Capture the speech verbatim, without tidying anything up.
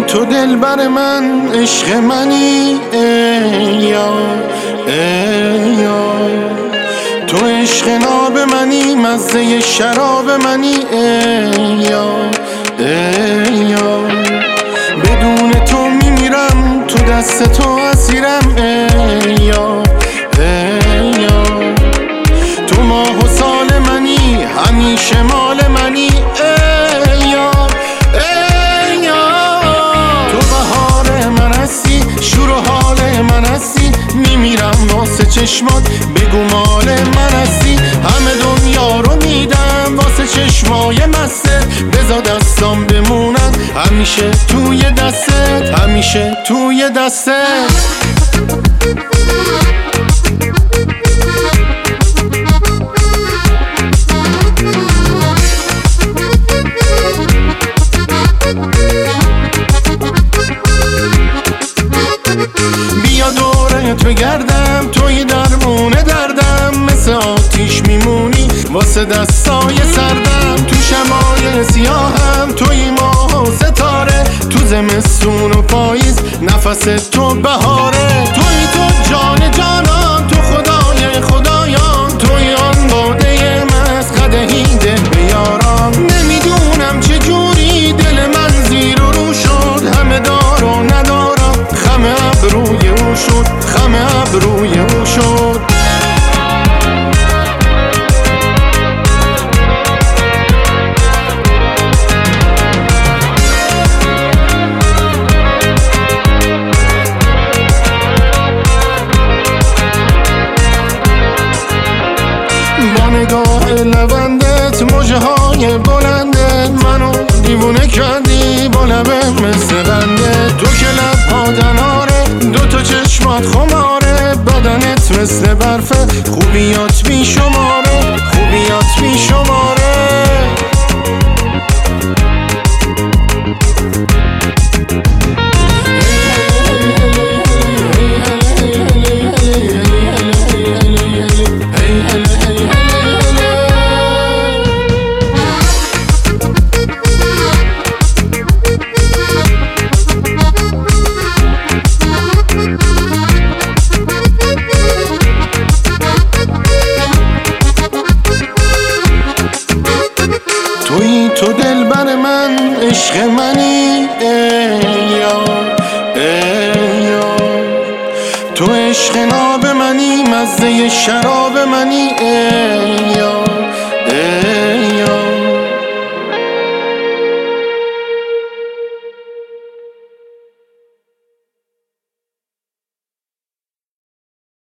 تو دلبر من، عشق منی ای یار ای یار. تو عشق ناب منی، مزه شراب منی ای یار ای یار. بدون تو میمیرم، تو دست تو اسیرم ای یار ای یار. تو ماه و سال منی، همیشه مال منی ای یار ای یار. تو بهار من هستی، شور و حال من هستی، میمیرم واسه چشمات، بگو مال من هستی. همه دنیا رو میدم واسه چشمای مستت، بذار دستام بمونن همیشه توی دستت، همیشه توی دستت. بیا دورت بگردم، توی درمون دردم، مثل آتیش میمونی واسه دستای سردم. تو شمای سیاهم توی ماه و ستاره، تو زمستون و پاییز نفس تو بهاره. توی تو جان جانان، تو خدای خدایان، توی آن باده مست قدحی ده به یاران. نمیدونم چجوری دل من زیر و رو شد، همه دار و ندارم خم ابروی او شد، خم ابروی او شد. با نگاه لبندت، موجه های بلندت، منو دیوونه کردی با لبه مثل قندت. تو که لبها دناره، دوتا چشمات خماره، بدنت مثل برفه، خوبیات بی شماره، خوبیات بی شماره. توی تو دلبر من، عشق منی ای یار ای یار. تو عشق ناب منی، مزه شراب منی ای یار.